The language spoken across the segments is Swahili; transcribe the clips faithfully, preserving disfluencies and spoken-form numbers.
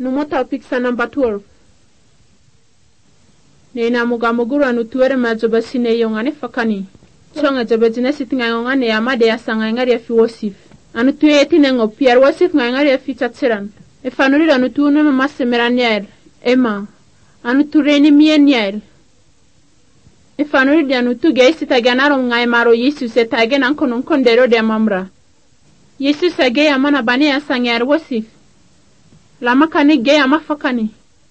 Numota piksa number twelve. Nena mugamuguru anutuere majoba sine yongane fakani. Chonga jabajine sitinga yongane yamade ya sanga ngari ya fi Wosif. Anutuye etine ngo Pierre Wosif ngari ya fi chatsiran. Efanuri anutu nume masemeranier. Emma. Anutureni mienier. Efanuri anutu geisi taganaro ngai maro Yesus etagen ankonon kondero de mamra. Yesus age amana bani ya sanga Wosif. Lama kani ge ama fakani.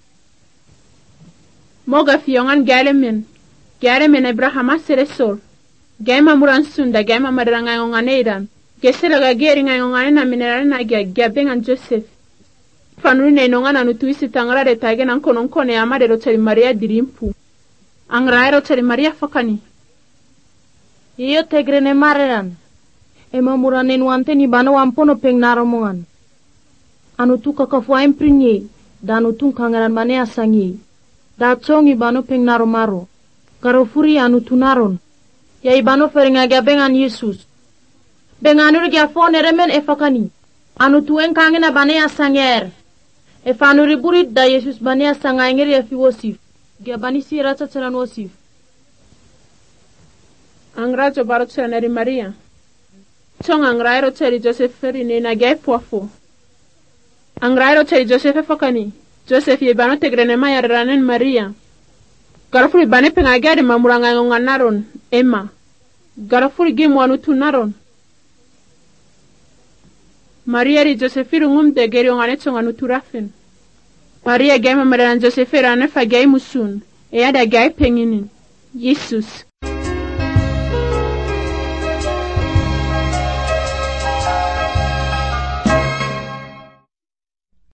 Moga fiyongan gale men. Gare men Abrahama seresor. Gaima muran sunda gaima madaranga yongane iran. Gesera ga geri nga yongane na minerale na gya gabengan Joseph. Fanuri na inonga na nutuisi tangara de tage na nkono nkone ya madero tari Maria dirimpu. Angraero tari Maria fakani. Iyo tegrene mareran. Ema murane nuante ni bana wampono peng naromongan. Anutu kakafua imprinye. Danutung kangaran mane asangi. Datsongi bano peng naro maro. Karofuri anutu naron. Ya ibano feringa gabengan Yesus. Benganur gya fone remen efakani. Anutu enkangena bane asanger. Efanuri burit da Yesus bane asangangir ya fi Wosif. Gya bani si rata tsaran Wosif. Angrajo baro tsaneri Maria. Chong angrairo tsari Joseph ferine na gya puafo. Angrairo tsari Joseph efakani. Joseph yebano tegrene maya ranen Maria. Garafuri bane pengagari mamuranga ngonga naron. Emma. Garafuri gimu anutu naron. Maria ri Josephiru ngumde geri ongane chonga nutu rafen. Maria gema maran Josephiru anefa gai musun. Eyada gai penginin. Yesus.